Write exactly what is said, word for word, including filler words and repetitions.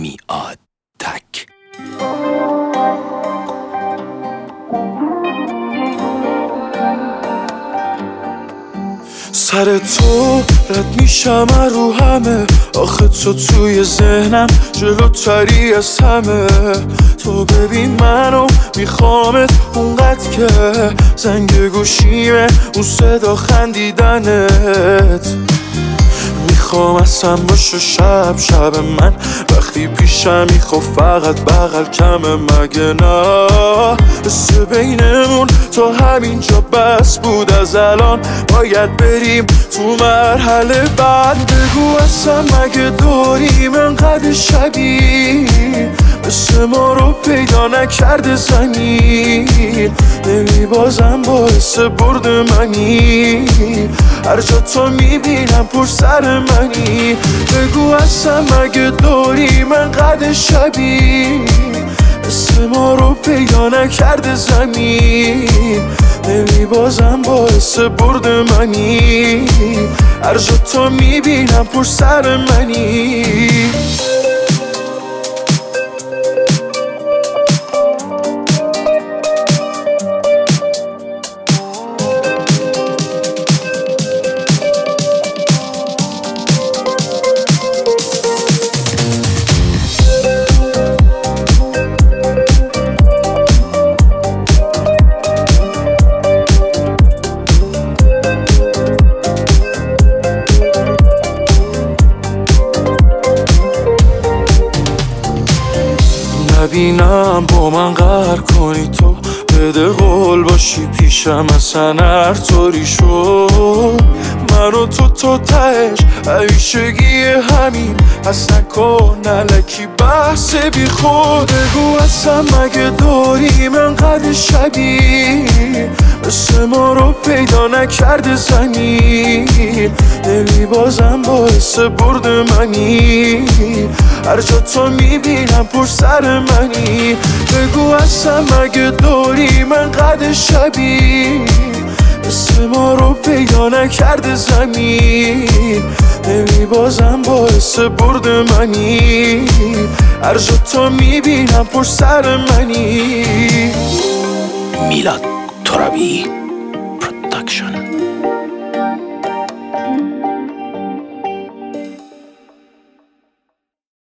میاد تک. سر تو رد میشم رو همه، آخه تو توی ذهنم جلوتری از همه. تو ببین منو میخوامت اونقدر که زنگ گوشیمه اون صدا خندیدنت. میخوام اصلا باشه شب شب من وقتی پیشم میخوا فقط بغل کمه مگه نه. حس بینمون تا همینجا بس بود، از الان باید بریم تو مرحله بعد. بگو اصلا مگه داریم انقدر شبیه مثل ما رو پیدا نکرده زمین. نمی بازم باعث برد منی، هر جا تو میبینم پر سر منی. بگو اصلا مگه داریم انقدر شبیه مثل ما رو پیدا نکرده زمین. نمی بازم باعث برد منی، هر جا تو میبینم پر سر منی. نبینم با من قهر کنی تو، بده قول باشی پیشم اصلا هر طوری شد. من و تو تا تهش همیشگی همین، اصلا کن نلکی بحث بی خود. بگو اصلا مگه داریم انقدر شبیه مثل ما رو پیدا نکرده زمین. نمی بازم باعث برد منی، هر جا تو میبینم پر سر منی. بگو اصلا مگه داریم انقدر شبیه مثل ما رو پیدا نکرده زمین. نمی بازم باعث برد منی، هر جا تو میبینم پر سر منی. میلاد ترابی.